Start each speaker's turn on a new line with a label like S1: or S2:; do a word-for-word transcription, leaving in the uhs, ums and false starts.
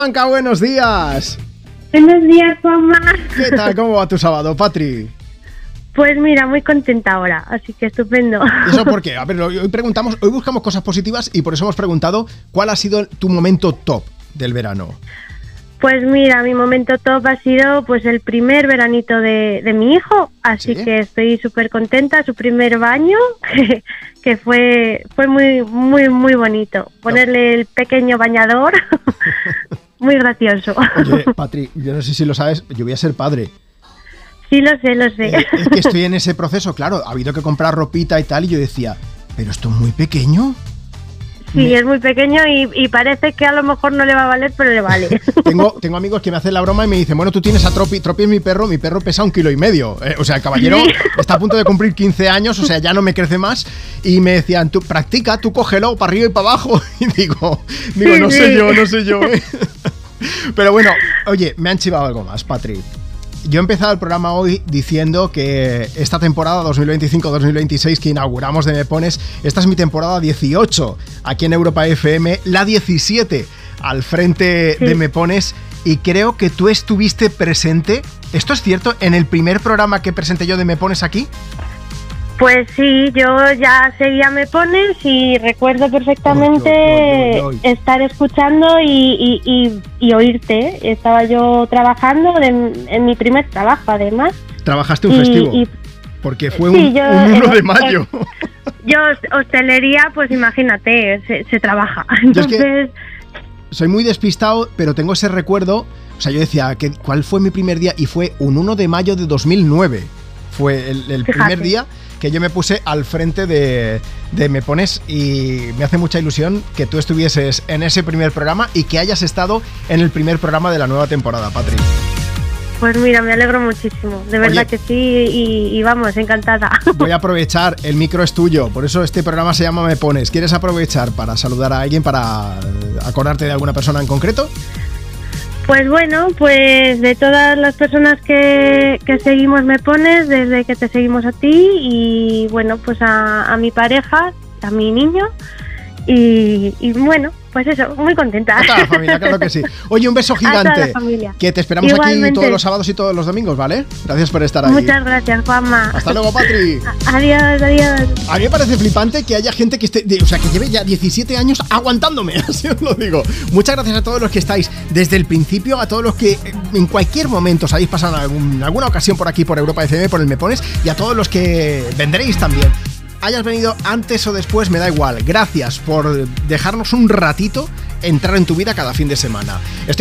S1: Blanca, buenos días.
S2: Buenos días, Juanma.
S1: ¿Qué tal? ¿Cómo va tu sábado, Patri?
S2: Pues mira, muy contenta ahora, así que estupendo.
S1: ¿Y eso por qué? A ver, hoy preguntamos, hoy buscamos cosas positivas y por eso hemos preguntado cuál ha sido tu momento top del verano.
S2: Pues mira, mi momento top ha sido pues el primer veranito de, de mi hijo, así
S1: ¿Sí?
S2: que estoy súper contenta, su primer baño, que, que fue fue muy muy muy bonito. Ponerle el pequeño bañador, muy gracioso.
S1: Oye, Patri, yo no sé si lo sabes, yo voy a ser padre.
S2: Sí, lo sé, lo sé.
S1: Eh, es que estoy en ese proceso, claro, ha habido que comprar ropita y tal, y yo decía, ¿pero esto es muy pequeño?
S2: Sí,
S1: Me...
S2: es muy pequeño y, y parece que a lo mejor no le va a valer, pero le vale.
S1: tengo, tengo amigos que me hacen la broma y me dicen, bueno, tú tienes a Tropi, Tropi es mi perro, mi perro pesa un kilo y medio. Eh, o sea, el caballero
S2: ¿Sí?
S1: está a punto de cumplir quince años, o sea, ya no me crece más. Y me decían, tú practica, tú cógelo para arriba y para abajo. Y digo, digo,
S2: Sí,
S1: no
S2: sí.
S1: sé yo, no sé yo. ¿eh? Pero bueno, oye, me han chivado algo más, Patri. Yo he empezado el programa hoy diciendo que esta temporada dos mil veinticinco dos mil veintiséis que inauguramos de Me Pones, esta es mi temporada dieciocho aquí en Europa F M, la diecisiete al frente
S2: Sí.
S1: de Me Pones, y creo que tú estuviste presente, ¿esto es cierto? En el primer programa que presenté yo de Me Pones aquí.
S2: Pues sí, yo ya seguía Me Pones y recuerdo perfectamente
S1: Oy, oy, oy, oy.
S2: estar escuchando y, y, y, y oírte. Estaba yo trabajando de- en mi primer trabajo, además.
S1: Trabajaste un
S2: Y-
S1: festivo,
S2: y-
S1: porque fue
S2: Sí,
S1: un,
S2: yo-
S1: un uno de
S2: eh,
S1: mayo.
S2: Yo, hostelería, pues imagínate, se, se trabaja.
S1: Yo es que-
S2: Entonces,
S1: Soy muy despistado, pero tengo ese recuerdo. O sea, yo decía, ¿qué- ¿cuál fue mi primer día? Y fue un uno de mayo de dos mil nueve. Fue el, el
S2: Fíjate.
S1: primer día que yo me puse al frente de, de Me Pones, y me hace mucha ilusión que tú estuvieses en ese primer programa y que hayas estado en el primer programa de la nueva temporada, Patri.
S2: pues mira, me alegro muchísimo. De verdad
S1: Oye.
S2: que sí y, y vamos, encantada.
S1: Voy a aprovechar, el micro es tuyo, por eso este programa se llama Me Pones. ¿Quieres aprovechar para saludar a alguien, para acordarte de alguna persona en concreto?
S2: Pues bueno, pues de todas las personas que, que seguimos Me Pones, desde que te seguimos a ti y bueno, pues a, a mi pareja, a mi niño y, y bueno, pues eso, muy contenta.
S1: A toda la familia, claro que sí. Oye, un beso
S2: A toda
S1: gigante.
S2: la familia.
S1: Que te esperamos aquí
S2: Igualmente.
S1: todos los sábados y todos los domingos, ¿vale? Gracias por estar ahí.
S2: Muchas gracias, Juanma.
S1: Hasta luego, Patri.
S2: A- Adiós, adiós.
S1: A mí me parece flipante que haya gente que esté, de- o sea, que lleve ya diecisiete años aguantándome, así os lo digo. Muchas gracias a todos los que estáis desde el principio, a todos los que eh, en cualquier momento os habéis pasado en algún- alguna ocasión por aquí, por Europa F M, por el Me Pones, y a todos los que vendréis también. Hayas venido antes o después, me da igual. Gracias por dejarnos un ratito entrar en tu vida cada fin de semana. Estoy